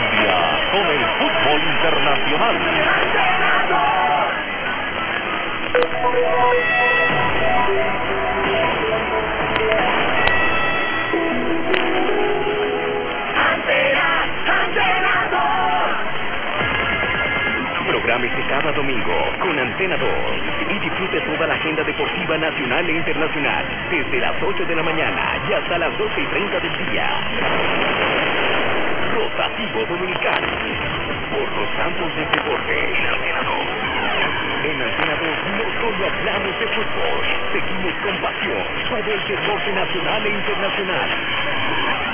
Colombia con el fútbol internacional. Prográmese cada domingo con Antena 2 y disfrute toda la agenda deportiva nacional e internacional desde las 8 de la mañana y hasta las 12:30 del día. Rotativo Dominical por los campos del deporte en Antena 2. En Antena 2 no solo hablamos de fútbol, seguimos con pasión todo el deporte nacional e internacional.